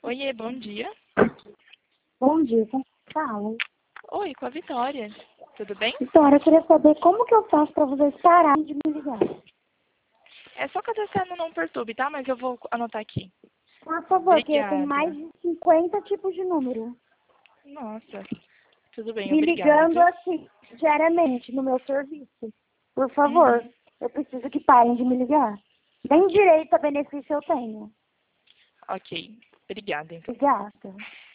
Oiê, bom dia. Bom dia, como fala? Oi, com a Vitória. Tudo bem? Vitória, eu queria saber como que eu faço para vocês pararem de me ligar. É só cadastrar no Não Perturbe, tá? Mas eu vou anotar aqui. Por favor, porque tem mais Obrigada. de 50 tipos de número. Nossa, tudo bem, Me ligando obrigada. assim, diariamente, no meu serviço. Por favor, Uhum, eu preciso que parem de me ligar. Nem ok, direito a benefício eu tenho. ok. Obrigada, então. Obrigada.